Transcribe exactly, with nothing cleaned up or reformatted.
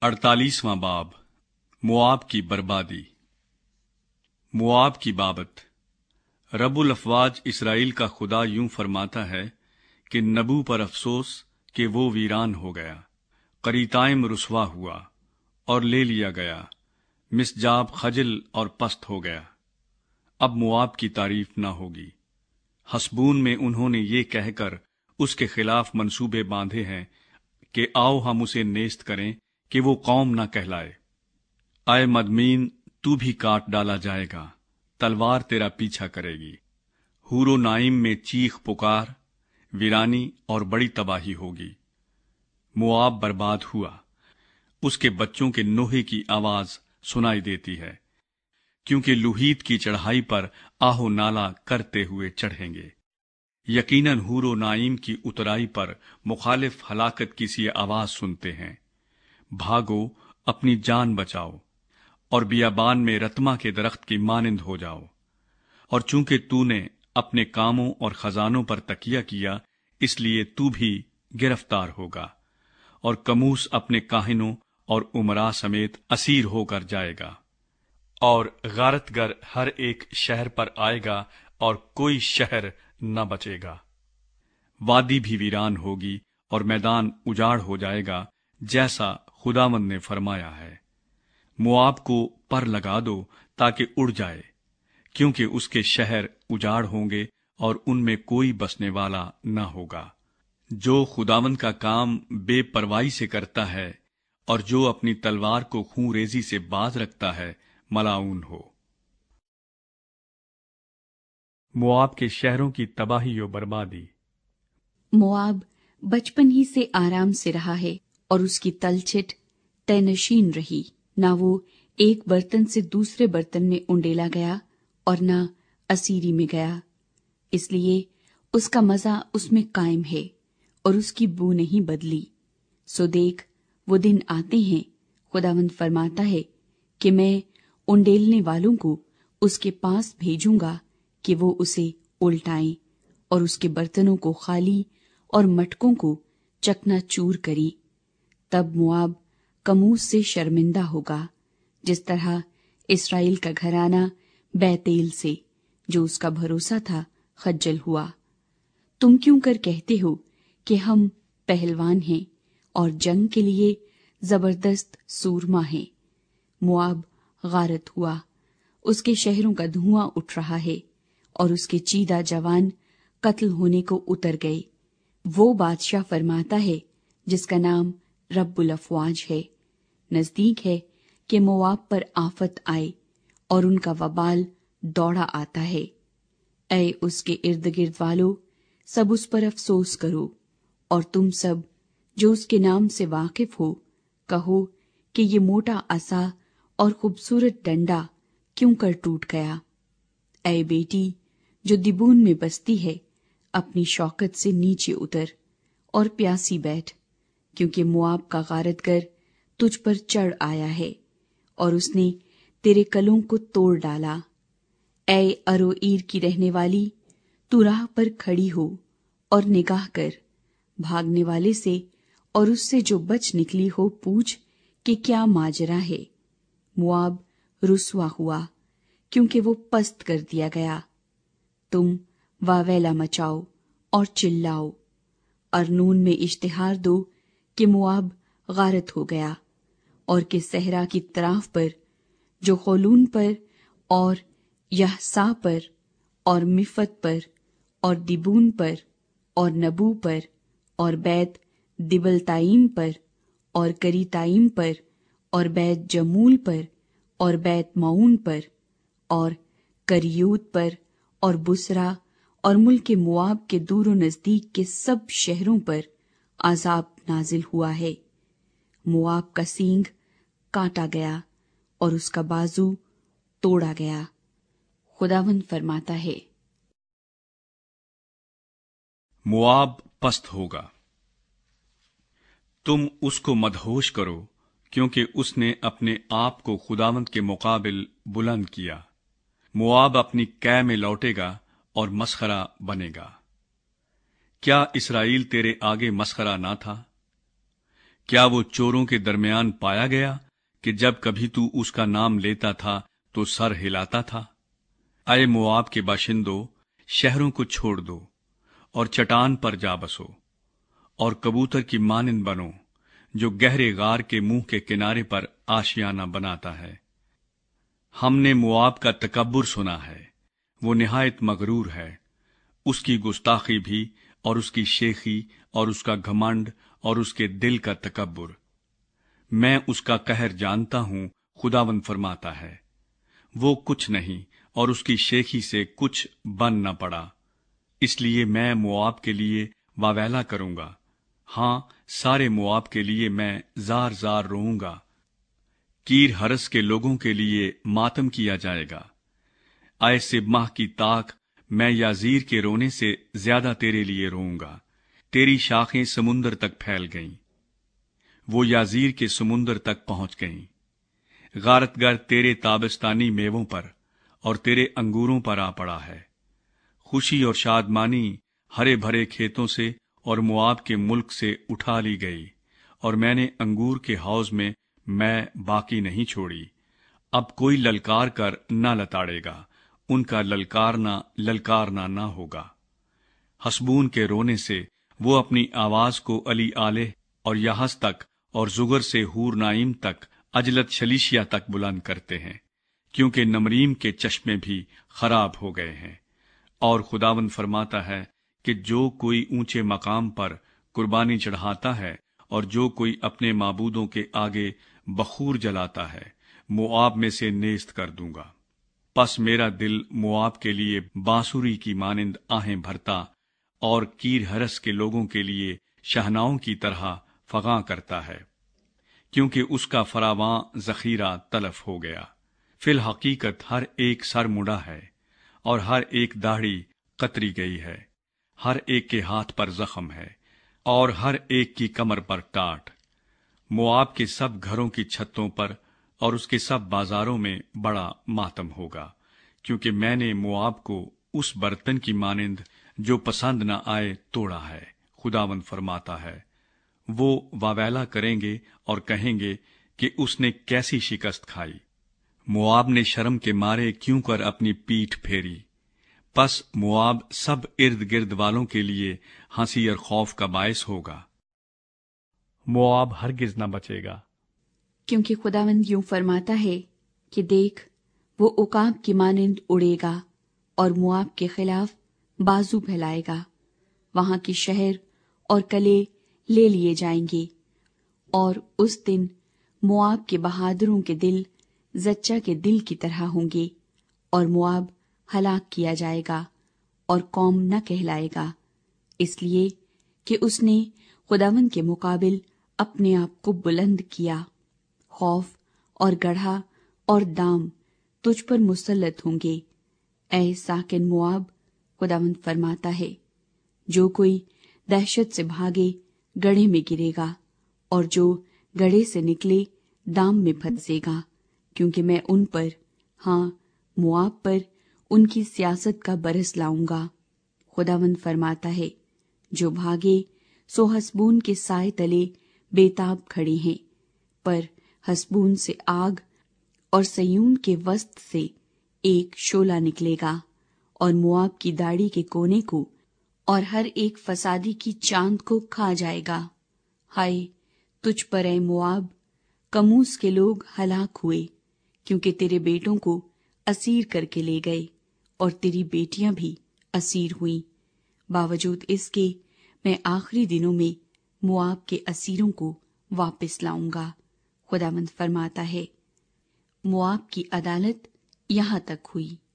अड़तालीसवां बाब मुआब की बर्बादी। मुआब की बाबत। रब्बुल अफ़वाज इसराइल का खुदा यूं फरमाता है कि नबू पर अफसोस कि वो वीरान हो गया। करीताइम रुसवा हुआ और ले लिया गया, मिसजाब खजल और पस्त हो गया। अब मुआब की तारीफ न होगी। हसबून में उन्होंने ये कहकर उसके खिलाफ मंसूबे बांधे हैं कि आओ हम उसे नेस्त करें कि वो कौम न कहलाए। आए मदमीन, तू भी काट डाला जाएगा, तलवार तेरा पीछा करेगी। हूरो नाइम में चीख पुकार, वीरानी और बड़ी तबाही होगी। मुआब बर्बाद हुआ, उसके बच्चों के नोहे की आवाज सुनाई देती है, क्योंकि लुहीत की चढ़ाई पर आहो नाला करते हुए चढ़ेंगे। यकीनन हूरो नाइम की उतराई पर मुखालिफ हलाकत की सी आवाज सुनते हैं। भागो, अपनी जान बचाओ और बियाबान में रतमा के दरख्त की मानिंद हो जाओ। और चूंकि तूने अपने कामों और खजानों पर तकिया किया, इसलिए तू भी गिरफ्तार होगा। और कमूस अपने काहिनों और उमरा समेत असीर होकर जाएगा। और गारतगर हर एक शहर पर आएगा और कोई शहर न बचेगा। वादी भी वीरान होगी और मैदान उजाड़ हो जाएगा, जैसा खुदावंद ने फरमाया है। मुआब को पर लगा दो ताकि उड़ जाए, क्योंकि उसके शहर उजाड़ होंगे और उनमें कोई बसने वाला न होगा। जो खुदावंद का काम बेपरवाही से करता है और जो अपनी तलवार को खून रेजी से बाज रखता है, मलाऊन हो। मुआब के शहरों की तबाही और बर्बादी। मुआब बचपन ही से आराम से रहा है और उसकी तलछिट तयनशीन रही। ना वो एक बर्तन से दूसरे बर्तन में उंडेला गया और ना असीरी में गया, इसलिए उसका मजा उसमें कायम है और उसकी बू नहीं बदली। सो देख, वो दिन आते हैं, खुदावंद फरमाता है कि मैं उंडेलने वालों को उसके पास भेजूंगा कि वो उसे उल्टाएं और उसके बर्तनों को खाली और मटकों को चकनाचूर करी। तब मुआब कमूस से शर्मिंदा होगा, जिस तरह इस्राएल का घराना बैतेल से, जो उसका भरोसा था, खज्जल हुआ। तुम क्यों कर कहते हो कि हम पहलवान हैं और जंग के लिए जबरदस्त सूरमा हैं। मुआब गारत हुआ, उसके शहरों का धुआं उठ रहा है और उसके चीदा जवान कत्ल होने को उतर गए। वो बादशाह फरमाता है जिसका नाम रब्बुल अफ़वाज है, नजदीक है कि मोआब पर आफत आए और उनका वबाल दौड़ा आता है। ऐ उसके इर्द गिर्द वालों, सब उस पर अफसोस करो, और तुम सब जो उसके नाम से वाकिफ हो, कहो कि ये मोटा असा और खूबसूरत डंडा क्यों कर टूट गया। ऐ बेटी जो दिबून में बसती है, अपनी शौकत से नीचे उतर और प्यासी बैठ, क्योंकि मुआब का गारतगर तुझ पर चढ़ आया है और उसने तेरे कलों को तोड़ डाला। ऐ अरोईर की रहने वाली, तू राह पर खड़ी हो और निगाह कर, भागने वाले से और उससे जो बच निकली हो पूछ कि क्या माजरा है। मुआब रुसवा हुआ, क्योंकि वो पस्त कर दिया गया। तुम वावेला मचाओ और चिल्लाओ, अरनून में इश्तिहार दो कि मुआब गारत हो गया, और कि सहरा की तराफ पर, जो खोलून पर और यहसा पर और मिफत पर और दिबून पर और नबू पर और बैत दिबलताइम पर और करीताइम पर और बैत जमूल पर और बैत मऊन पर और करियूत पर और बुसरा और मुल्क मुआब के दूर नजदीक के सब शहरों पर आजाब नाजिल हुआ है। मुआब का सींग काटा गया और उसका बाजू तोड़ा गया। खुदावंद फरमाता है, मुआब पस्त होगा। तुम उसको मदहोश करो, क्योंकि उसने अपने आप को खुदावंद के मुकाबिल बुलंद किया। मुआब अपनी कै में लौटेगा और मसखरा बनेगा। क्या इसराइल तेरे आगे मसखरा ना था? کیا وہ چوروں کے درمیان پایا گیا کہ جب کبھی تو اس کا نام لیتا تھا تو سر ہلاتا تھا؟ اے موآب کے باشندوں، شہروں کو چھوڑ دو اور چٹان پر جا بسو، اور کبوتر کی مانند بنو جو گہرے غار کے منہ کے کنارے پر آشیانہ بناتا ہے۔ ہم نے موآب کا تکبر سنا ہے، وہ نہایت مغرور ہے، اس کی گستاخی بھی اور اس کی شیخی اور اس کا گھمنڈ اور اس کے دل کا تکبر۔ میں اس کا قہر جانتا ہوں، خداوند فرماتا ہے، وہ کچھ نہیں اور اس کی شیخی سے کچھ بن نہ پڑا، اس لیے میں موآب کے لیے واویلا کروں گا، ہاں سارے موآب کے لیے میں زار زار روؤں گا۔ کیر ہرس کے لوگوں کے لیے ماتم کیا جائے گا۔ اے سبمہ کی تاک، میں یازیر کے رونے سے زیادہ تیرے لیے روؤں گا، تیری شاخیں سمندر تک پھیل گئیں، وہ یازیر کے سمندر تک پہنچ گئیں۔ غارت گر تیرے تابستانی میووں پر اور تیرے انگوروں پر آ پڑا ہے۔ خوشی اور شادمانی ہرے بھرے کھیتوں سے اور موآب کے ملک سے اٹھا لی گئی، اور میں نے انگور کے حوض میں میں باقی نہیں چھوڑی۔ اب کوئی للکار کر نہ لتاڑے گا، ان کا للکارنا للکارنا نہ ہوگا۔ حسبون کے رونے سے وہ اپنی آواز کو علی آلہ اور یحس تک اور زگر سے ہور نائم تک، اجلت شلیشیا تک بلند کرتے ہیں، کیونکہ نمریم کے چشمے بھی خراب ہو گئے ہیں۔ اور خداوند فرماتا ہے کہ جو کوئی اونچے مقام پر قربانی چڑھاتا ہے اور جو کوئی اپنے معبودوں کے آگے بخور جلاتا ہے، موآب میں سے نیست کر دوں گا۔ پس میرا دل موآب کے لیے بانسری کی مانند آہیں بھرتا اور کیر ہرس کے لوگوں کے لیے شہناؤں کی طرح فغاں کرتا ہے، کیونکہ اس کا فراواں ذخیرہ تلف ہو گیا۔ فی الحقیقت ہر ایک سر مڑا ہے اور ہر ایک داڑھی قطری گئی ہے، ہر ایک کے ہاتھ پر زخم ہے اور ہر ایک کی کمر پر ٹاٹ۔ موآب کے سب گھروں کی چھتوں پر اور اس کے سب بازاروں میں بڑا ماتم ہوگا، کیونکہ میں نے موآب کو اس برتن کی مانند جو پسند نہ آئے توڑا ہے، خداوند فرماتا ہے۔ وہ واویلا کریں گے اور کہیں گے کہ اس نے کیسی شکست کھائی، موآب نے شرم کے مارے کیوں کر اپنی پیٹھ پھیری۔ پس موآب سب ارد گرد والوں کے لیے ہنسی اور خوف کا باعث ہوگا، موآب ہرگز نہ بچے گا۔ کیونکہ خداوند یوں فرماتا ہے کہ دیکھ، وہ عقاب کی مانند اڑے گا اور موآب کے خلاف بازو پھیلائے گا، وہاں کی شہر اور قلعے لے لیے جائیں گے، اور اس دن موآب کے بہادروں کے دل زچہ کے دل کی طرح ہوں گے، اور موآب ہلاک کیا جائے گا اور قوم نہ کہلائے گا، اس لیے کہ اس نے خداوند کے مقابل اپنے آپ کو بلند کیا۔ خوف اور گڑھا اور دام تجھ پر مسلط ہوں گے، اے ساکن موآب، خداوند فرماتا ہے۔ جو کوئی دہشت سے بھاگے گڑھے میں گرے گا، اور جو گڑھے سے نکلے دام میں پھنسے گا، کیونکہ میں ان پر، ہاں موآب پر، ان کی سیاست کا برس لاؤں گا، خداوند فرماتا ہے۔ جو بھاگے سو حسبون کے سائے تلے بےتاب کھڑے ہیں، پر حسبون سے آگ اور سیون کے وسط سے ایک شعلہ نکلے گا، اور موآب کی داڑھی کے کونے کو اور ہر ایک فسادی کی چاند کو کھا جائے گا۔ ہائے تجھ پر اے موآب، کموس کے لوگ ہلاک ہوئے، کیونکہ تیرے بیٹوں کو اسیر کر کے لے گئے، اور تیری بیٹیاں بھی اسیر ہوئیں۔ باوجود اس کے میں آخری دنوں میں موآب کے اسیروں کو واپس لاؤں گا، خداوند فرماتا ہے۔ موآب کی عدالت یہاں تک ہوئی